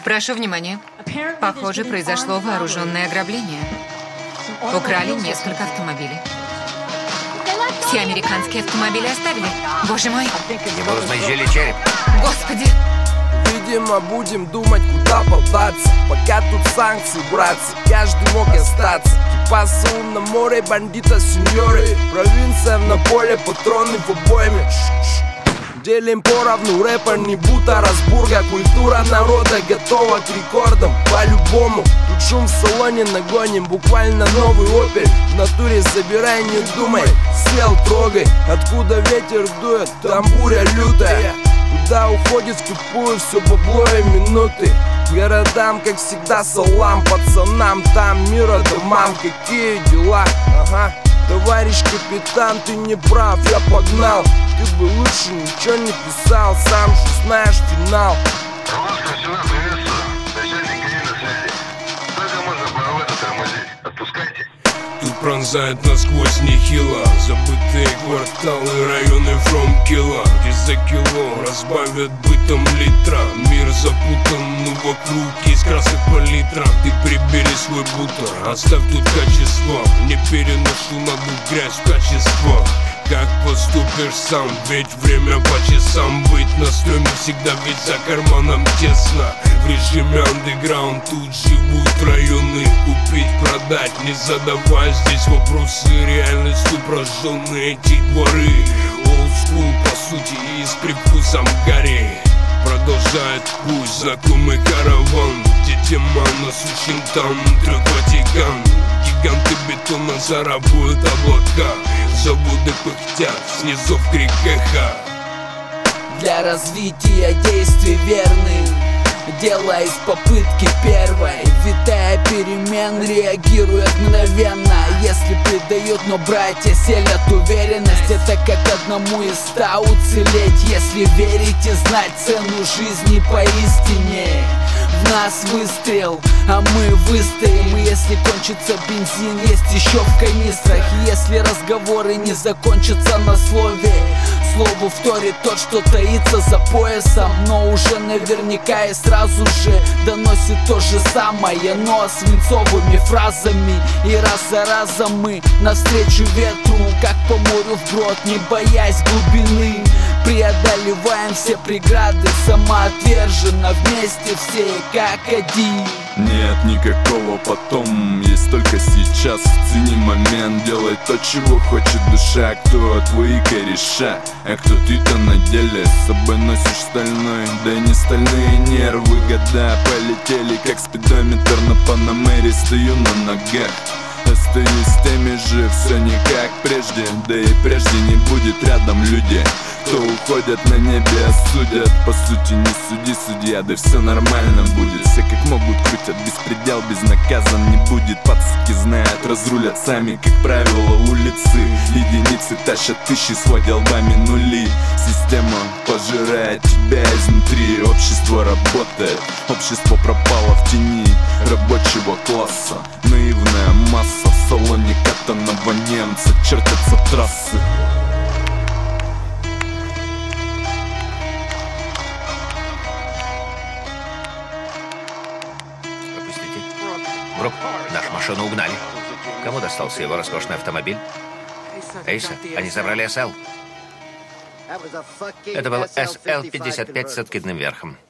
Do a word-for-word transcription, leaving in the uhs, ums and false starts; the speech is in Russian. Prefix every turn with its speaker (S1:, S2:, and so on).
S1: Прошу внимания. Похоже, произошло вооруженное ограбление. Украли несколько автомобилей. Все американские автомобили оставили. Боже мой.
S2: Ему размозжили череп.
S1: Господи.
S3: Видимо, будем думать, куда податься. Пока тут санкции, братцы, каждый мог остаться. Кипасу на море, бандита, сеньоры. Провинция на поле, патроны в обойме. Делим поровну, рэпер не будто разбурга. Культура народа готова к рекордам, по-любому. Тут шум в салоне нагоним, буквально новый опель. В натуре забирай, не думай, сел, трогай. Откуда ветер дует, там буря лютая. Куда уходит в тупую все бабло и минуты. Городам, как всегда, салам пацанам. Там мира домам, какие дела? Ага. Товарищ капитан, ты не прав, я погнал. Ты бы лучше ничего не писал, сам же знаешь финал.
S4: Русская стена, приветствую. Начальник ГАИ на связи. Только можно было в это тормозить. Отпускайте.
S5: Тут пронзает насквозь нехило. Забытые кварталы, районы фромкила, где за кило разбавят бытом литра. Мир запутан, ну вокруг есть красок палитра. Ты прибери свой бутер, оставь тут качество. Не переношу на дух грязь в качество. Как поступишь сам, ведь время по часам. Быть на стреме всегда, ведь за карманом тесно. В режиме андеграунд тут живут районы. Купить, продать, не задавай здесь вопросы. Реальностью прожжены эти дворы. Old school, по сути, и с привкусом Гарри. Продолжает путь знакомый караван, где тема насущен там трёх Ватикан. Гиганты бетона зарабатывают облака. Заводы пыхтят, снизу в крик эхо.
S6: Для развития действий верных делай из попытки первой. Витая перемен, реагирует мгновенно. Если предают, но братья селят уверенность. Это как одному из ста уцелеть. Если верить и знать цену жизни поистине. В нас выстрел, а мы выстоим. И если кончится бензин, есть еще в канистрах. И если разговоры не закончатся на слове, слову вторит тот, что таится за поясом. Но уже наверняка и сразу же доносит то же самое, но свинцовыми фразами. И раз за разом мы навстречу ветру, как по морю вброд, не боясь глубины. Преодолеваем все преграды самоотверженно, вместе все как один.
S7: Нет никакого потом, есть только сейчас. Цени момент, делай то, чего хочет душа. Кто твои кореша, а кто ты-то на деле. С собой носишь стальной, да и не стальные нервы. Года полетели, как спидометр на Панамере. Стою на ногах, остаюсь с теми же, все не как прежде. Да и прежде не будет рядом люди, кто уходят на небе, осудят. По сути не суди, судья, да все нормально будет. Все как могут крутят, беспредел безнаказан не будет. Пацаки знают, разрулят сами, как правило, улицы. Единицы тащат тысячи, сводя лбами нули. Система пожирает тебя изнутри. Общество работает, общество пропало в тени рабочего класса. Наивная масса в салоне катаного немца. Чертятся трассы.
S2: Брук, нашу машину угнали. Кому достался его роскошный автомобиль? Эйса, они забрали эс эл. Это был эс эл пятьдесят пять с откидным верхом.